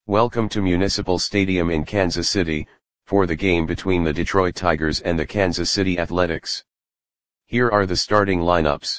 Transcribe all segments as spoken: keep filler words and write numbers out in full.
Welcome to Municipal Stadium in Kansas City, for the game between the Detroit Tigers and the Kansas City Athletics. Here are the starting lineups.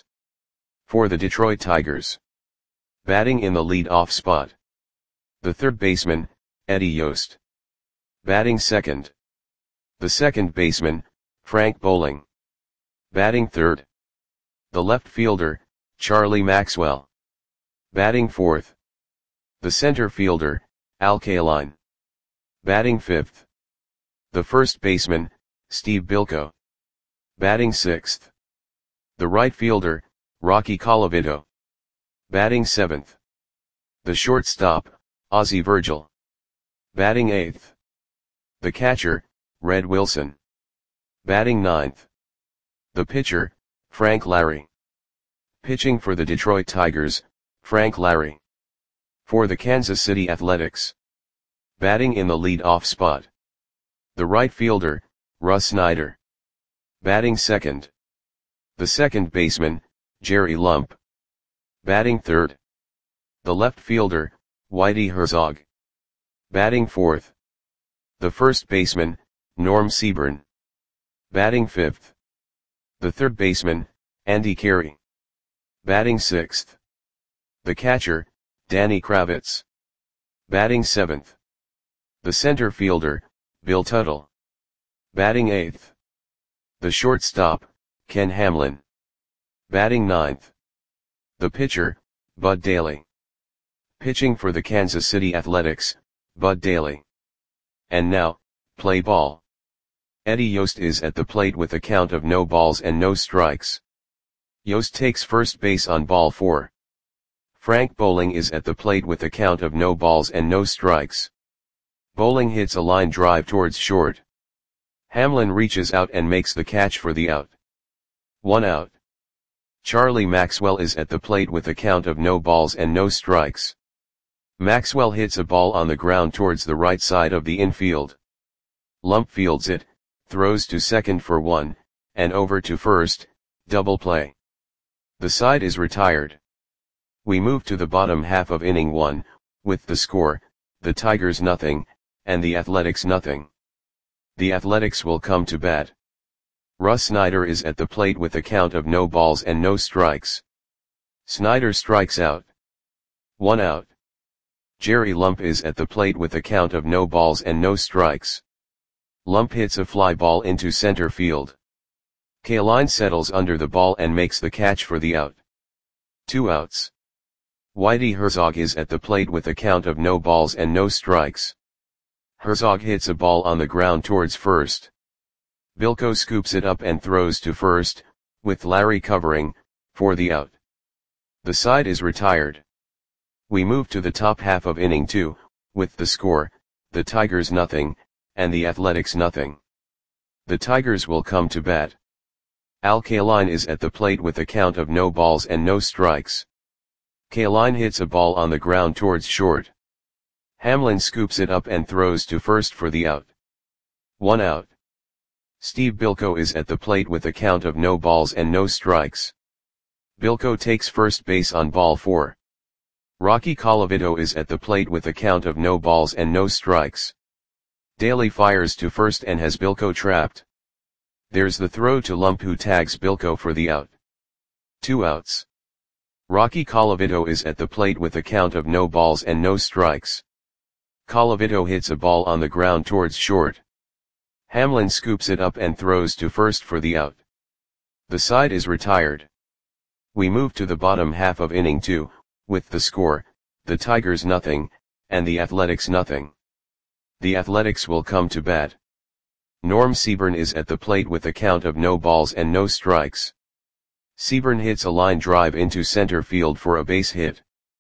For the Detroit Tigers. Batting in the lead-off spot. The third baseman, Eddie Yost. Batting second. The second baseman, Frank Bowling. Batting third. The left fielder, Charlie Maxwell. Batting fourth. The center fielder, Al Kaline. Batting fifth. The first baseman, Steve Bilko. Batting sixth. The right fielder, Rocky Colavito. Batting seventh. The shortstop, Ozzie Virgil. Batting eighth. The catcher, Red Wilson. Batting ninth. The pitcher, Frank Lary. Pitching for the Detroit Tigers, Frank Lary. For the Kansas City Athletics. Batting in the lead-off spot. The right fielder, Russ Snyder. Batting second. The second baseman, Jerry Lump. Batting third. The left fielder, Whitey Herzog. Batting fourth. The first baseman, Norm Seaburn. Batting fifth. The third baseman, Andy Carey. Batting sixth. The catcher, Danny Kravitz. Batting seventh. The center fielder, Bill Tuttle. Batting eighth. The shortstop, Ken Hamlin. Batting ninth. The pitcher, Bud Daly. Pitching for the Kansas City Athletics, Bud Daly. And now, play ball. Eddie Yost is at the plate with a count of no balls and no strikes. Yost takes first base on ball four. Frank Bowling is at the plate with a count of no balls and no strikes. Bowling hits a line drive towards short. Hamlin reaches out and makes the catch for the out. One out. Charlie Maxwell is at the plate with a count of no balls and no strikes. Maxwell hits a ball on the ground towards the right side of the infield. Lump fields it, throws to second for one, and over to first, double play. The side is retired. We move to the bottom half of inning one, with the score, the Tigers nothing, and the Athletics nothing. The Athletics will come to bat. Russ Snyder is at the plate with a count of no balls and no strikes. Snyder strikes out. One out. Jerry Lump is at the plate with a count of no balls and no strikes. Lump hits a fly ball into center field. Kaline settles under the ball and makes the catch for the out. Two outs. Whitey Herzog is at the plate with a count of no balls and no strikes. Herzog hits a ball on the ground towards first. Bilko scoops it up and throws to first, with Lary covering, for the out. The side is retired. We move to the top half of inning two, with the score, the Tigers nothing, and the Athletics nothing. The Tigers will come to bat. Al Kaline is at the plate with a count of no balls and no strikes. Kaline hits a ball on the ground towards short. Hamlin scoops it up and throws to first for the out. One out. Steve Bilko is at the plate with a count of no balls and no strikes. Bilko takes first base on ball four. Rocky Colavito is at the plate with a count of no balls and no strikes. Daly fires to first and has Bilko trapped. There's the throw to Lump, who tags Bilko for the out. Two outs. Rocky Colavito is at the plate with a count of no balls and no strikes. Colavito hits a ball on the ground towards short. Hamlin scoops it up and throws to first for the out. The side is retired. We move to the bottom half of inning two, with the score, the Tigers nothing, and the Athletics nothing. The Athletics will come to bat. Norm Seaburn is at the plate with a count of no balls and no strikes. Seaburn hits a line drive into center field for a base hit.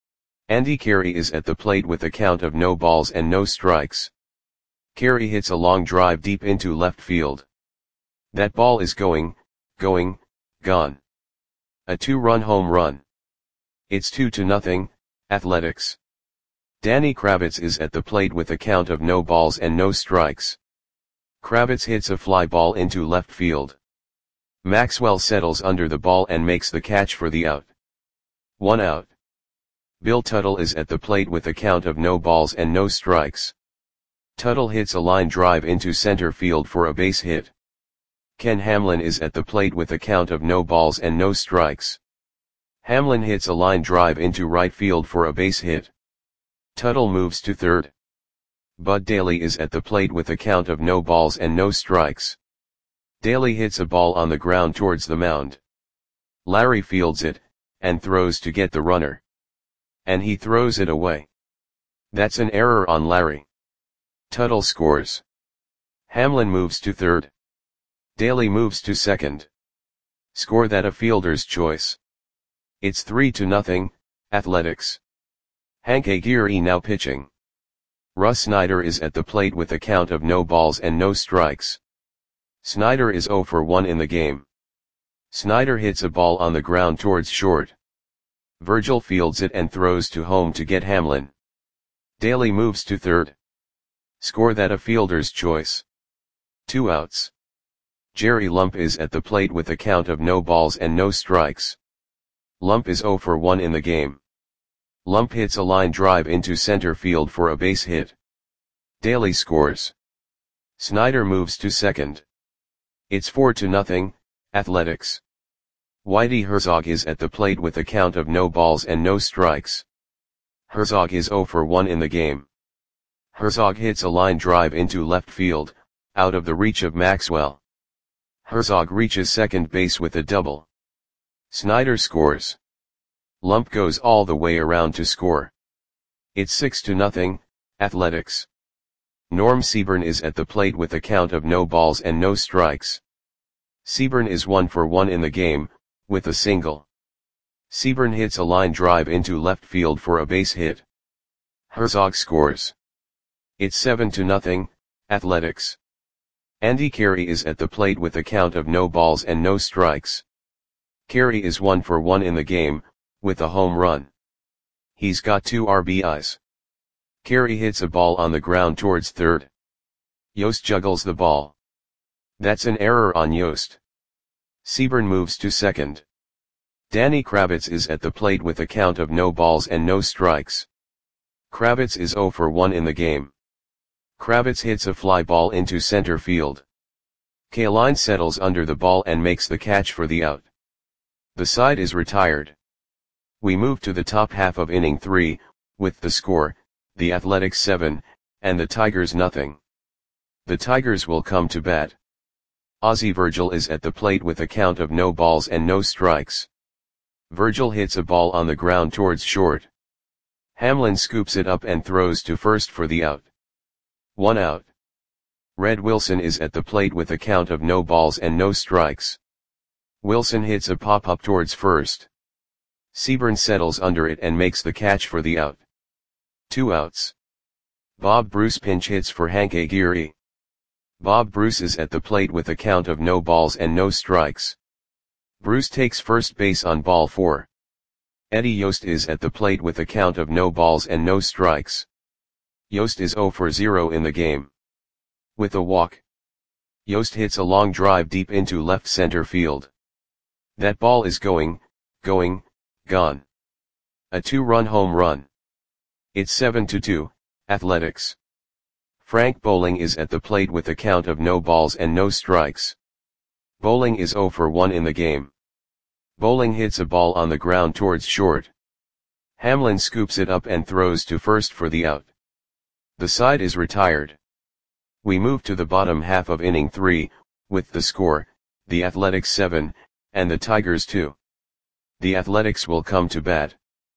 Andy Carey is at the plate with a count of no balls and no strikes. Carey hits a long drive deep into left field. That ball is going, going, gone. A two-run home run. It's two to nothing, Athletics. Danny Kravitz is at the plate with a count of no balls and no strikes. Kravitz hits a fly ball into left field. Maxwell settles under the ball and makes the catch for the out. One out. Bill Tuttle is at the plate with a count of no balls and no strikes. Tuttle hits a line drive into center field for a base hit. Ken Hamlin is at the plate with a count of no balls and no strikes. Hamlin hits a line drive into right field for a base hit. Tuttle moves to third. Bud Daly is at the plate with a count of no balls and no strikes. Daly hits a ball on the ground towards the mound. Larry fields it, and throws to get the runner. And he throws it away. That's an error on Larry. Tuttle scores. Hamlin moves to third. Daly moves to second. Score that a fielder's choice. It's three to nothing, Athletics. Hank Aguirre now pitching. Russ Snyder is at the plate with a count of no balls and no strikes. Snyder is zero for one in the game. Snyder hits a ball on the ground towards short. Virgil fields it and throws to home to get Hamlin. Daly moves to third. Score that a fielder's choice. Two outs. Jerry Lump is at the plate with a count of no balls and no strikes. Lump is zero for one in the game. Lump hits a line drive into center field for a base hit. Daly scores. Snyder moves to second. It's four to nothing, Athletics. Whitey Herzog is at the plate with a count of no balls and no strikes. Herzog is zero for one in the game. Herzog hits a line drive into left field, out of the reach of Maxwell. Herzog reaches second base with a double. Snyder scores. Lump goes all the way around to score. It's six to nothing, Athletics. Norm Seaburn is at the plate with a count of no balls and no strikes. Seaburn is one for one in the game, with a single. Seaburn hits a line drive into left field for a base hit. Herzog scores. It's seven to nothing, Athletics. Andy Carey is at the plate with a count of no balls and no strikes. Carey is one for one in the game, with a home run. He's got two R B Is. Carey hits a ball on the ground towards third. Yost juggles the ball. That's an error on Yost. Seaburn moves to second. Danny Kravitz is at the plate with a count of no balls and no strikes. Kravitz is zero for one in the game. Kravitz hits a fly ball into center field. Kaline settles under the ball and makes the catch for the out. The side is retired. We move to the top half of inning three, with the score, the Athletics seven, and the Tigers nothing. The Tigers will come to bat. Ozzie Virgil is at the plate with a count of no balls and no strikes. Virgil hits a ball on the ground towards short. Hamlin scoops it up and throws to first for the out. One out. Red Wilson is at the plate with a count of no balls and no strikes. Wilson hits a pop-up towards first. Seaburn settles under it and makes the catch for the out. Two outs. Bob Bruce pinch hits for Hank Aguirre. Bob Bruce is at the plate with a count of no balls and no strikes. Bruce takes first base on ball four. Eddie Yost is at the plate with a count of no balls and no strikes. Yost is zero for zero in the game. With a walk. Yost hits a long drive deep into left center field. That ball is going, going, gone. A two-run home run. It's seven to two, Athletics. Frank Bowling is at the plate with a count of no balls and no strikes. Bowling is zero for one in the game. Bowling hits a ball on the ground towards short. Hamlin scoops it up and throws to first for the out. The side is retired. We move to the bottom half of inning three, with the score, the Athletics seven, and the Tigers two. The Athletics will come to bat.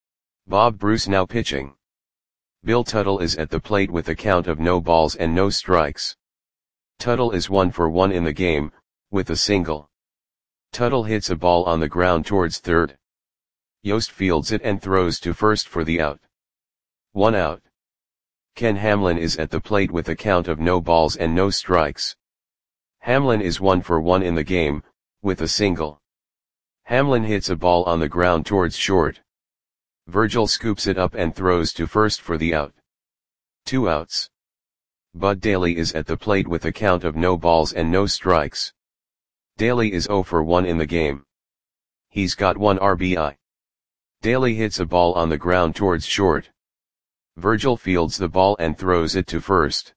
Bob Bruce now pitching. Bill Tuttle is at the plate with a count of no balls and no strikes. Tuttle is one for one in the game, with a single. Tuttle hits a ball on the ground towards third. Yost fields it and throws to first for the out. One out. Ken Hamlin is at the plate with a count of no balls and no strikes. Hamlin is one for one in the game, with a single. Hamlin hits a ball on the ground towards short. Virgil scoops it up and throws to first for the out. Two outs. Bud Daly is at the plate with a count of no balls and no strikes. Daly is zero for one in the game. He's got one R B I. Daly hits a ball on the ground towards short. Virgil fields the ball and throws it to first.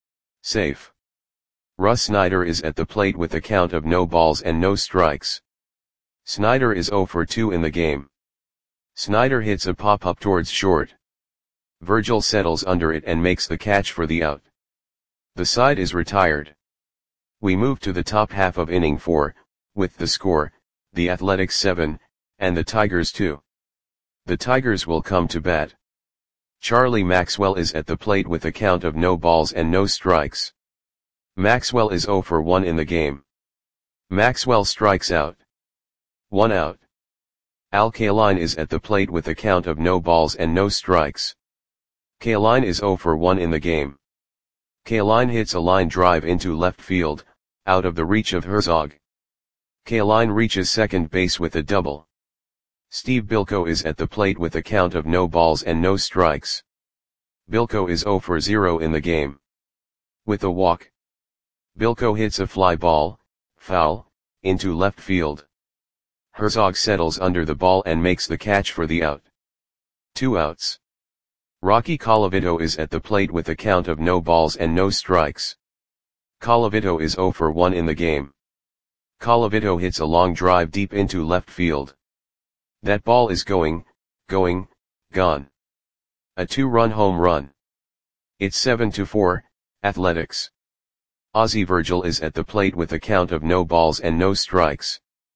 Safe. Russ Snyder is at the plate with a count of no balls and no strikes. Snyder is zero for two in the game. Snyder hits a pop-up towards short. Virgil settles under it and makes the catch for the out. The side is retired. We move to the top half of inning four, with the score, the Athletics seven, and the Tigers two. The Tigers will come to bat. Charlie Maxwell is at the plate with a count of no balls and no strikes. Maxwell is zero for one in the game. Maxwell strikes out. One out. Al Kaline is at the plate with a count of no balls and no strikes. Kaline is zero for one in the game. Kaline hits a line drive into left field, out of the reach of Herzog. Kaline reaches second base with a double. Steve Bilko is at the plate with a count of no balls and no strikes. Bilko is zero for zero in the game. With a walk, Bilko hits a fly ball, foul, into left field. Herzog settles under the ball and makes the catch for the out. Two outs. Rocky Colavito is at the plate with a count of no balls and no strikes. Colavito is zero for one in the game. Colavito hits a long drive deep into left field. That ball is going, going, gone. A two-run home run. It's seven to four, Athletics. Ozzie Virgil is at the plate with a count of no balls and no strikes.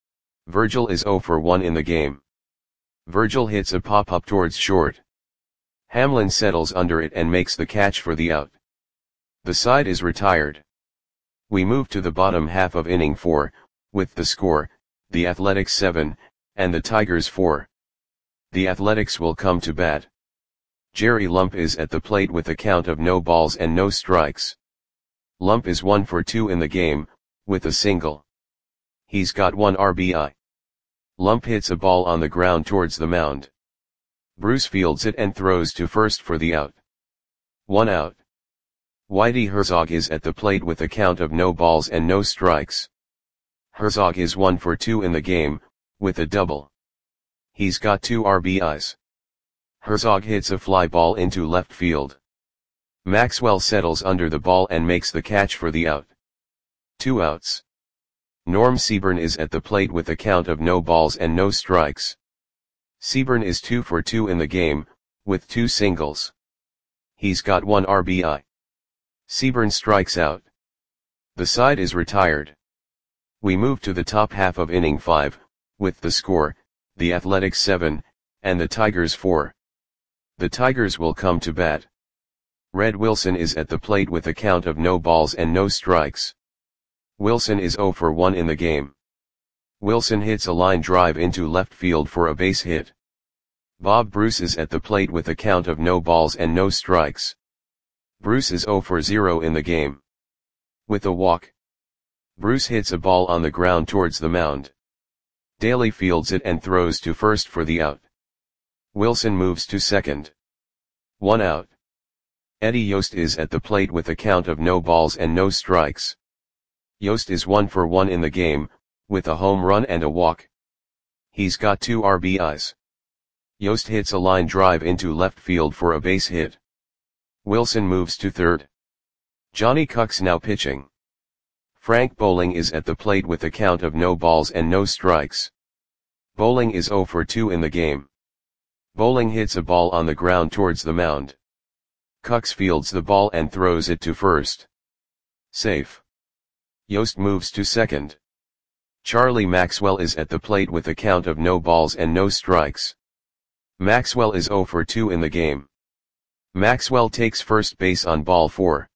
Virgil is zero for one in the game. Virgil hits a pop-up towards short. Hamlin settles under it and makes the catch for the out. The side is retired. We move to the bottom half of inning four, with the score, the Athletics seven, and the Tigers four. The Athletics will come to bat. Jerry Lump is at the plate with a count of no balls and no strikes. Lump is one for two in the game, with a single. He's got one R B I. Lump hits a ball on the ground towards the mound. Bruce fields it and throws to first for the out. One out. Whitey Herzog is at the plate with a count of no balls and no strikes. Herzog is one for two in the game, with a double. He's got two R B Is. Herzog hits a fly ball into left field. Maxwell settles under the ball and makes the catch for the out. Two outs. Norm Seaburn is at the plate with a count of no balls and no strikes. Seaburn is two for two in the game, with two singles. He's got one R B I. Seaburn strikes out. The side is retired. We move to the top half of inning five, with the score, the Athletics seven, and the Tigers four. The Tigers will come to bat. Red Wilson is at the plate with a count of no balls and no strikes. Wilson is zero for one in the game. Wilson hits a line drive into left field for a base hit. Bob Bruce is at the plate with a count of no balls and no strikes. Bruce is zero for zero in the game. With a walk, Bruce hits a ball on the ground towards the mound. Daly fields it and throws to first for the out. Wilson moves to second. One out. Eddie Yost is at the plate with a count of no balls and no strikes. Yost is one for one in the game, with a home run and a walk. He's got two R B Is. Yost hits a line drive into left field for a base hit. Wilson moves to third. Johnny Cucks now pitching. Frank Bowling is at the plate with a count of no balls and no strikes. Bowling is zero for two in the game. Bowling hits a ball on the ground towards the mound. Cucks fields the ball and throws it to first. Safe. Yost moves to second. Charlie Maxwell is at the plate with a count of no balls and no strikes. Maxwell is zero for two in the game. Maxwell takes first base on ball four.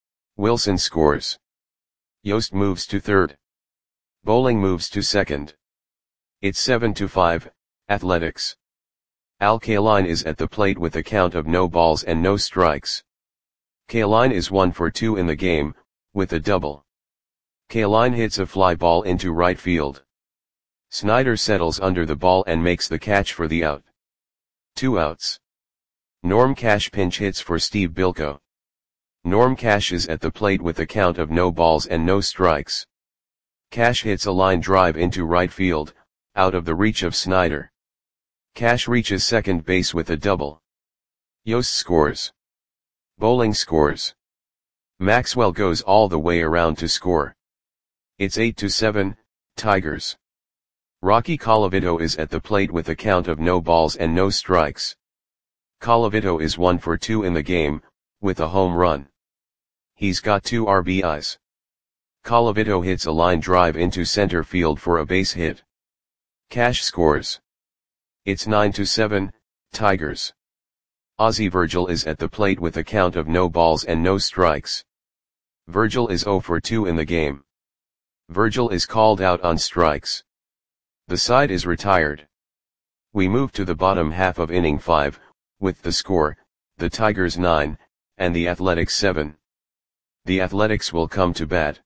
Wilson scores. Yost moves to third. Bowling moves to second. It's seven to five, Athletics. Al Kaline is at the plate with a count of no balls and no strikes. Kaline is one for two in the game, with a double. Kaline hits a fly ball into right field. Snyder settles under the ball and makes the catch for the out. Two outs. Norm Cash pinch hits for Steve Bilko. Norm Cash is at the plate with a count of no balls and no strikes. Cash hits a line drive into right field, out of the reach of Snyder. Cash reaches second base with a double. Yost scores. Bowling scores. Maxwell goes all the way around to score. It's eight to seven, Tigers. Rocky Colavito is at the plate with a count of no balls and no strikes. Colavito is one for two in the game, with a home run. He's got two R B Is. Colavito hits a line drive into center field for a base hit. Cash scores. It's nine to seven, Tigers. Ozzie Virgil is at the plate with a count of no balls and no strikes. Virgil is zero for two in the game. Virgil is called out on strikes. The side is retired. We move to the bottom half of inning five, with the score, the Tigers nine, and the Athletics seven. The Athletics will come to bat.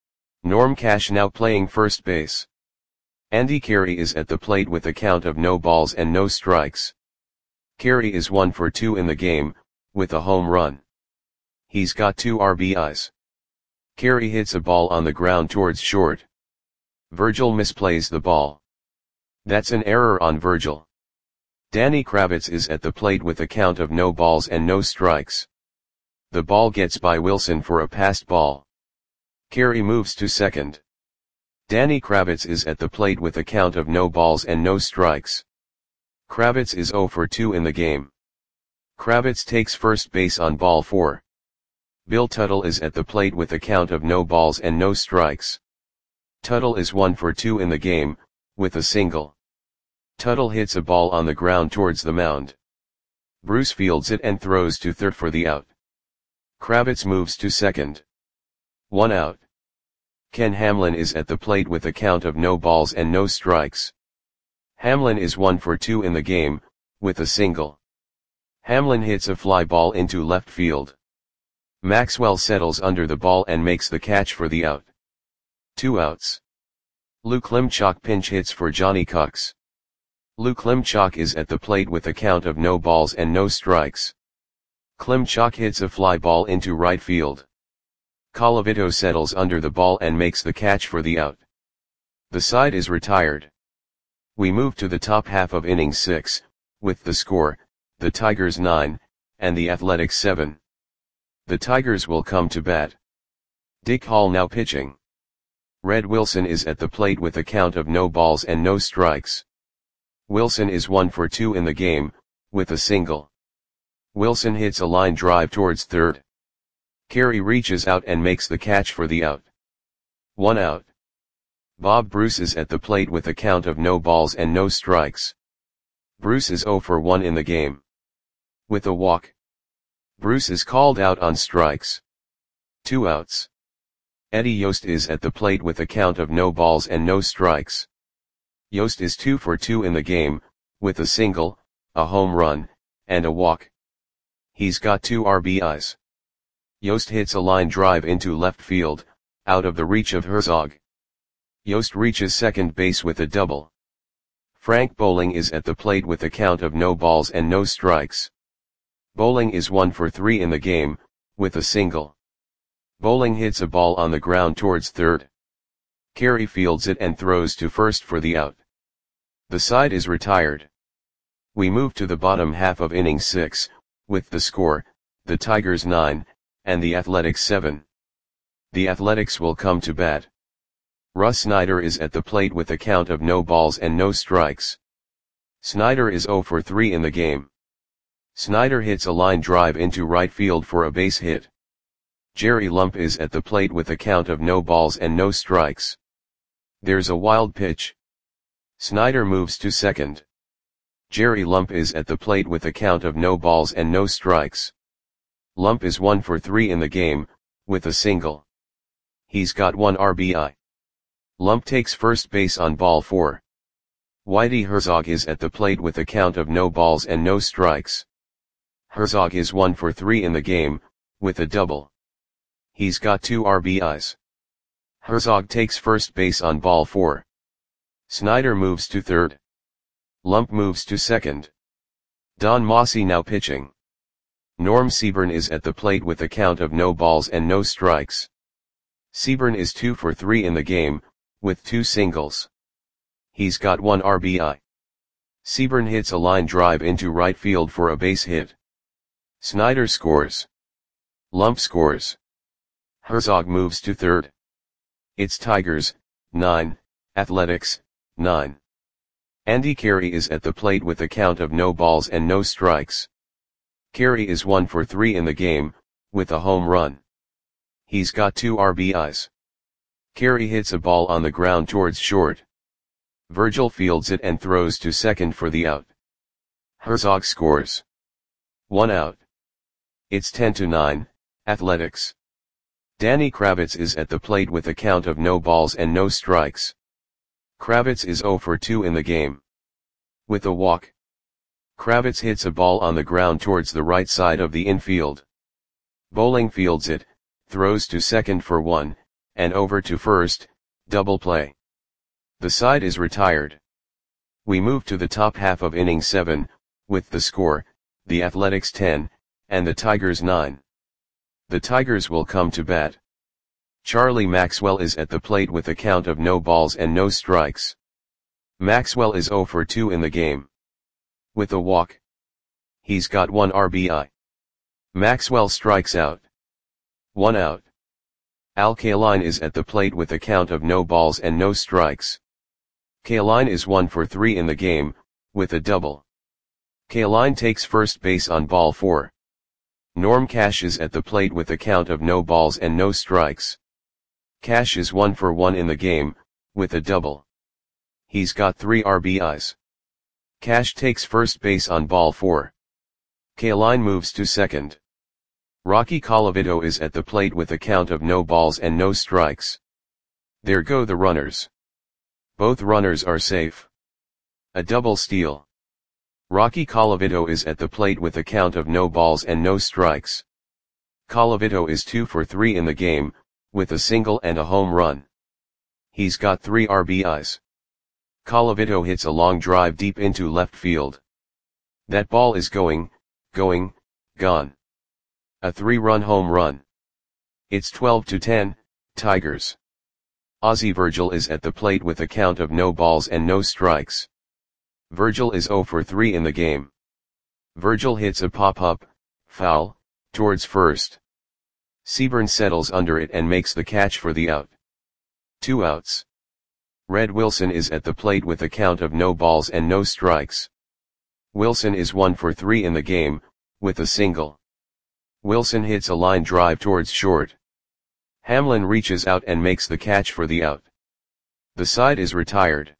Norm Cash now playing first base. Andy Carey is at the plate with a count of no balls and no strikes. Carey is one for two in the game, with a home run. He's got two R B Is. Carey hits a ball on the ground towards short. Virgil misplays the ball. That's an error on Virgil. Danny Kravitz is at the plate with a count of no balls and no strikes. The ball gets by Wilson for a passed ball. Carey moves to second. Danny Kravitz is at the plate with a count of no balls and no strikes. Kravitz is zero for two in the game. Kravitz takes first base on ball four. Bill Tuttle is at the plate with a count of no balls and no strikes. Tuttle is one for two in the game, with a single. Tuttle hits a ball on the ground towards the mound. Bruce fields it and throws to third for the out. Kravitz moves to second. One out. Ken Hamlin is at the plate with a count of no balls and no strikes. Hamlin is one for two in the game, with a single. Hamlin hits a fly ball into left field. Maxwell settles under the ball and makes the catch for the out. Two outs. Lou Klimchak pinch hits for Johnny Cox. Lou Klimchak is at the plate with a count of no balls and no strikes. Klimchak hits a fly ball into right field. Colavito settles under the ball and makes the catch for the out. The side is retired. We move to the top half of inning six, with the score, the Tigers nine, and the Athletics seven. The Tigers will come to bat. Dick Hall now pitching. Red Wilson is at the plate with a count of no balls and no strikes. Wilson is one for two in the game, with a single. Wilson hits a line drive towards third. Carey reaches out and makes the catch for the out. One out. Bob Bruce is at the plate with a count of no balls and no strikes. Bruce is zero for one in the game. With a walk. Bruce is called out on strikes. Two outs. Eddie Yost is at the plate with a count of no balls and no strikes. Yost is two for two in the game, with a single, a home run, and a walk. He's got two R B Is. Yost hits a line drive into left field, out of the reach of Herzog. Yost reaches second base with a double. Frank Bowling is at the plate with a count of no balls and no strikes. Bowling is one for three in the game, with a single. Bowling hits a ball on the ground towards third. Carey fields it and throws to first for the out. The side is retired. We move to the bottom half of inning six, with the score, the Tigers nine, and the Athletics seven. The Athletics will come to bat. Russ Snyder is at the plate with a count of no balls and no strikes. Snyder is zero for three in the game. Snyder hits a line drive into right field for a base hit. Jerry Lump is at the plate with a count of no balls and no strikes. There's a wild pitch. Snyder moves to second. Jerry Lump is at the plate with a count of no balls and no strikes. Lump is one for three in the game, with a single. He's got one R B I. Lump takes first base on ball four. Whitey Herzog is at the plate with a count of no balls and no strikes. Herzog is one for three in the game, with a double. He's got two R B Is. Herzog takes first base on ball four. Snyder moves to third. Lump moves to second. Don Mossy now pitching. Norm Seaburn is at the plate with a count of no balls and no strikes. Seaburn is two for three in the game, with two singles. He's got one R B I. Seaburn hits a line drive into right field for a base hit. Snyder scores. Lump scores. Herzog moves to third. It's Tigers, nine, Athletics, nine. Andy Carey is at the plate with a count of no balls and no strikes. Carey is one for three in the game, with a home run. He's got two R B Is. Carey hits a ball on the ground towards short. Virgil fields it and throws to second for the out. Herzog scores. One out. It's ten to nine, Athletics. Danny Kravitz is at the plate with a count of no balls and no strikes. Kravitz is zero for two in the game. With a walk. Kravitz hits a ball on the ground towards the right side of the infield. Bowling fields it, throws to second for one, and over to first, double play. The side is retired. We move to the top half of inning seven, with the score, the Athletics ten, and the Tigers nine. The Tigers will come to bat. Charlie Maxwell is at the plate with a count of no balls and no strikes. Maxwell is zero for two in the game. With a walk. He's got one R B I. Maxwell strikes out. One out. Al Kaline is at the plate with a count of no balls and no strikes. Kaline is one for three in the game, with a double. Kaline takes first base on ball four. Norm Cash is at the plate with a count of no balls and no strikes. Cash is one for one in the game, with a double. He's got three R B Is. Cash takes first base on ball four. Kaline moves to second. Rocky Colavito is at the plate with a count of no balls and no strikes. There go the runners. Both runners are safe. A double steal. Rocky Colavito is at the plate with a count of no balls and no strikes. Colavito is two for three in the game, with a single and a home run. He's got three R B Is. Colavito hits a long drive deep into left field. That ball is going, going, gone. A three-run home run. It's twelve to ten, Tigers. Ozzie Virgil is at the plate with a count of no balls and no strikes. Virgil is zero for three in the game. Virgil hits a pop-up, foul, towards first. Seaburn settles under it and makes the catch for the out. Two outs. Red Wilson is at the plate with a count of no balls and no strikes. Wilson is one for three in the game, with a single. Wilson hits a line drive towards short. Hamlin reaches out and makes the catch for the out. The side is retired.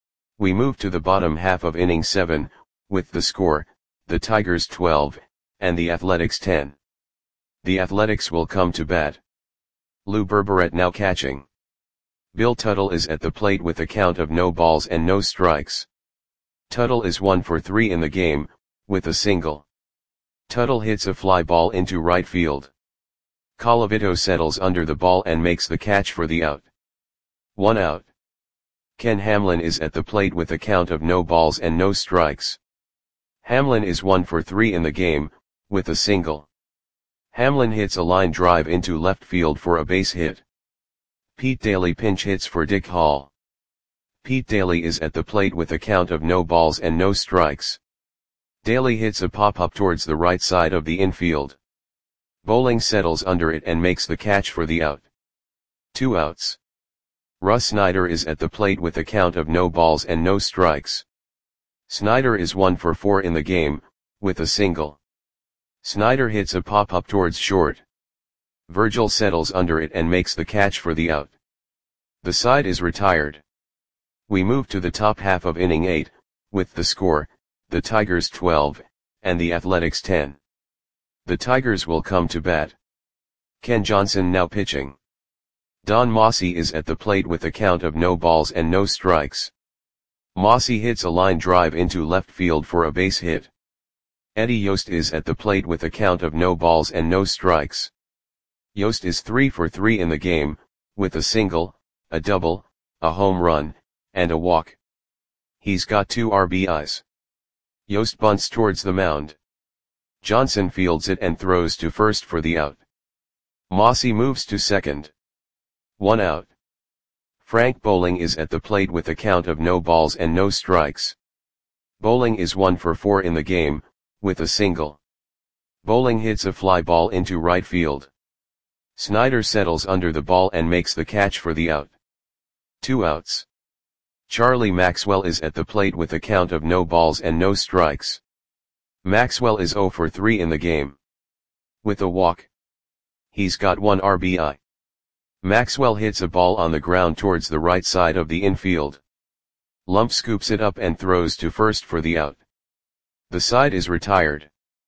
We move to the bottom half of inning seven, with the score, the Tigers twelve, and the Athletics ten. The Athletics will come to bat. Lou Berberet now catching. Bill Tuttle is at the plate with a count of no balls and no strikes. Tuttle is one for three in the game, with a single. Tuttle hits a fly ball into right field. Colavito settles under the ball and makes the catch for the out. One out. Ken Hamlin is at the plate with a count of no balls and no strikes. Hamlin is one for three in the game, with a single. Hamlin hits a line drive into left field for a base hit. Pete Daly pinch hits for Dick Hall. Pete Daly is at the plate with a count of no balls and no strikes. Daly hits a pop-up towards the right side of the infield. Bowling settles under it and makes the catch for the out. Two outs. Russ Snyder is at the plate with a count of no balls and no strikes. Snyder is one for four in the game, with a single. Snyder hits a pop-up towards short. Virgil settles under it and makes the catch for the out. The side is retired. We move to the top half of inning eight, with the score, the Tigers twelve, and the Athletics ten. The Tigers will come to bat. Ken Johnson now pitching. Don Mossy is at the plate with a count of no balls and no strikes. Mossy hits a line drive into left field for a base hit. Eddie Yost is at the plate with a count of no balls and no strikes. Yost is three for three in the game, with a single, a double, a home run, and a walk. He's got two R B Is. Yost bunts towards the mound. Johnson fields it and throws to first for the out. Mossy moves to second. One out. Frank Bowling is at the plate with a count of no balls and no strikes. Bowling is one for four in the game, with a single. Bowling hits a fly ball into right field. Snyder settles under the ball and makes the catch for the out. Two outs. Charlie Maxwell is at the plate with a count of no balls and no strikes. Maxwell is zero for three in the game. With a walk. He's got one R B I. Maxwell hits a ball on the ground towards the right side of the infield. Lump scoops it up and throws to first for the out. The side is retired.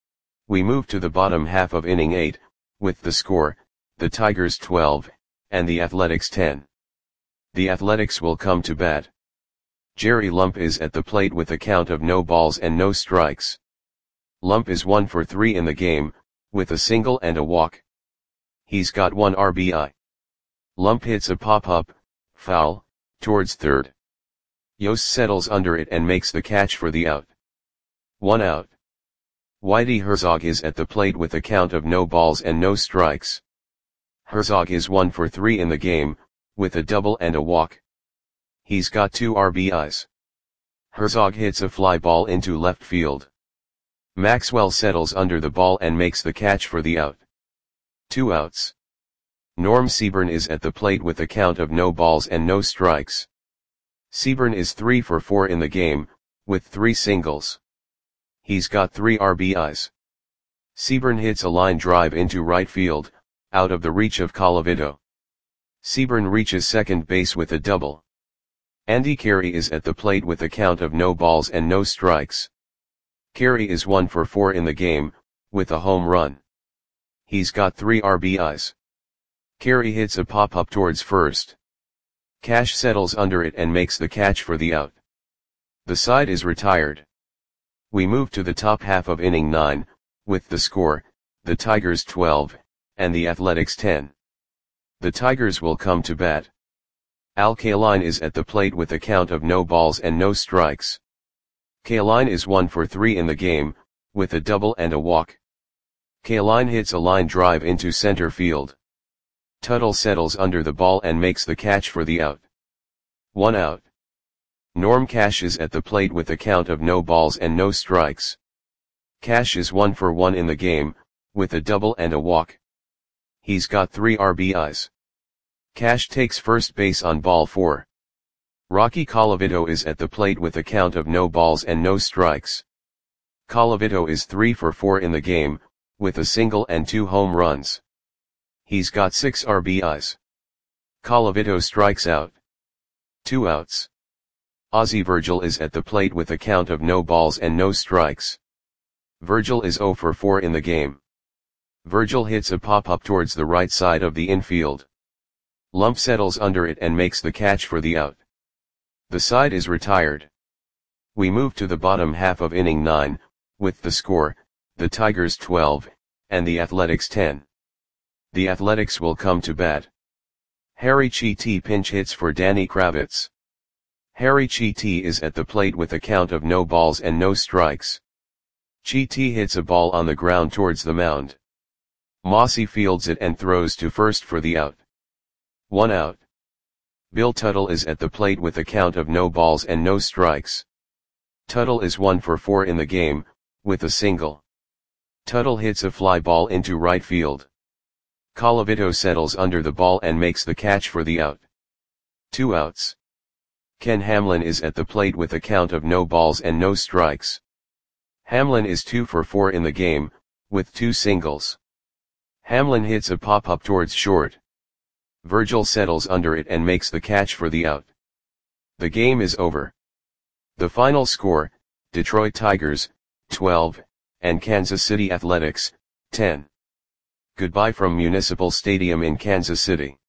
We move to the bottom half of inning eight, with the score, the Tigers twelve, and the Athletics ten. The Athletics will come to bat. Jerry Lump is at the plate with a count of no balls and no strikes. Lump is one for three in the game, with a single and a walk. He's got one R B I. Lump hits a pop-up, foul, towards third. Yost settles under it and makes the catch for the out. One out. Whitey Herzog is at the plate with a count of no balls and no strikes. Herzog is one for three in the game, with a double and a walk. He's got two R B Is. Herzog hits a fly ball into left field. Maxwell settles under the ball and makes the catch for the out. Two outs. Norm Seaburn is at the plate with a count of no balls and no strikes. Seaburn is three for four in the game, with three singles. He's got three R B Is. Seaburn hits a line drive into right field, out of the reach of Colavito. Seaburn reaches second base with a double. Andy Carey is at the plate with a count of no balls and no strikes. Carey is one for four in the game, with a home run. He's got three R B Is. Carey hits a pop-up towards first. Cash settles under it and makes the catch for the out. The side is retired. We move to the top half of inning nine, with the score, the Tigers twelve, and the Athletics ten. The Tigers will come to bat. Al Kaline is at the plate with a count of no balls and no strikes. Kaline is one for three in the game, with a double and a walk. Kaline hits a line drive into center field. Tuttle settles under the ball and makes the catch for the out. One out. Norm Cash is at the plate with a count of no balls and no strikes. Cash is one for one in the game, with a double and a walk. He's got three R B Is. Cash takes first base on ball four. Rocky Colavito is at the plate with a count of no balls and no strikes. Colavito is three for four in the game, with a single and two home runs. He's got six R B Is. Colavito strikes out. Two outs. Ozzie Virgil is at the plate with a count of no balls and no strikes. Virgil is zero for four in the game. Virgil hits a pop-up towards the right side of the infield. Lump settles under it and makes the catch for the out. The side is retired. We move to the bottom half of inning nine, with the score, the Tigers twelve, and the Athletics ten. The Athletics will come to bat. Harry Chiti pinch hits for Danny Kravitz. Harry Chiti is at the plate with a count of no balls and no strikes. Chiti hits a ball on the ground towards the mound. Mossy fields it and throws to first for the out. One out. Bill Tuttle is at the plate with a count of no balls and no strikes. Tuttle is one for four in the game, with a single. Tuttle hits a fly ball into right field. Colavito settles under the ball and makes the catch for the out. Two outs. Ken Hamlin is at the plate with a count of no balls and no strikes. Hamlin is two for four in the game, with two singles. Hamlin hits a pop-up towards short. Virgil settles under it and makes the catch for the out. The game is over. The final score, Detroit Tigers, twelve, and Kansas City Athletics, ten. Goodbye from Municipal Stadium in Kansas City.